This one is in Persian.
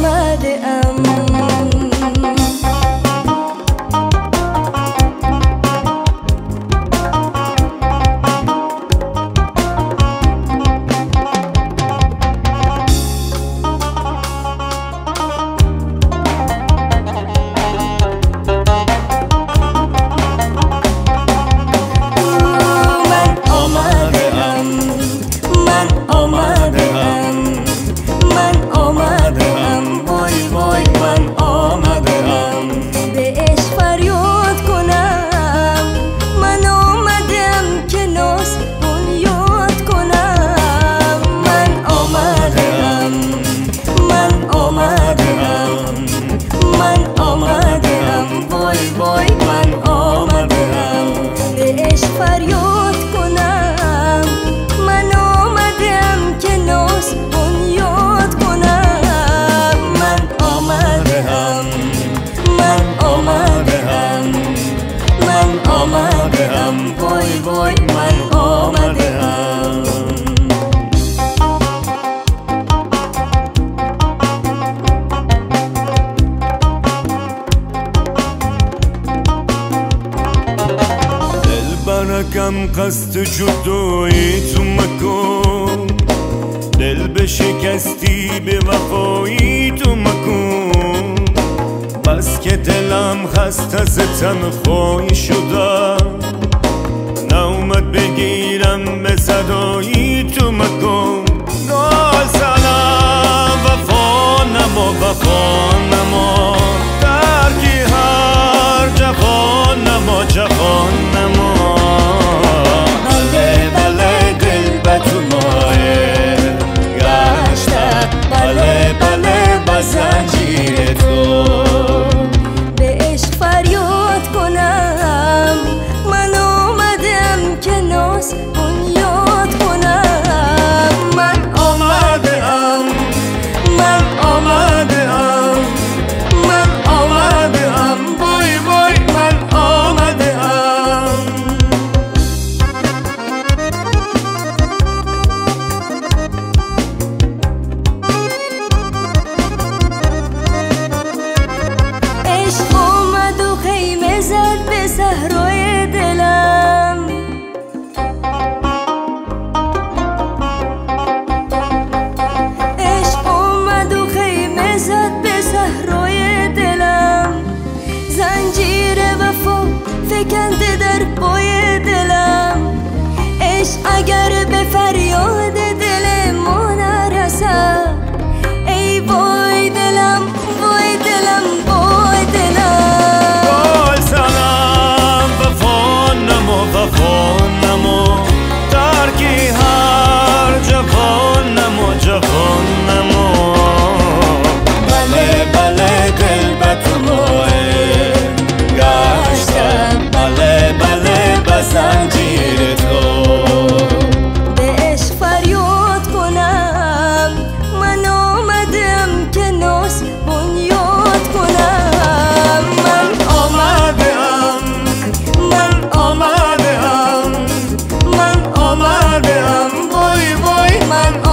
آمده ام. کم قصد جدایی تو مکن، دل به شکستی به وفایی تو مکن. بس که دلم خسته از تنهایی شدم، ناامد بگیرم به صدایی تو مکن. گل سلام وفا نما، وفا نما، ترکی هر جفا نما، جفا نما. زنجیر تو به عشق فریاد کنم، من آمدم که ناز بنیاد کنم. من آمده ام، من آمده ام، من آمده ام، وای وای من آمده ام. صحرای دلم عشق اومد و خیمه زد به صحرای دلم. زنجیر وفا فکنده در پای دلم. عشق اگر به فریاد دل ما نرسد، ای وای دلم، وای دلم، وای دلم. وفا نما، ترکی هر جفا نما، جفا نما. بله بله دل به تو مایه گشتم، بله بله به زنجیر تو به عشق فریاد کنم. من آمدم که ناز بنیاد کنم. من آمده ام، من آمده ام، من آمده ام، وای وای من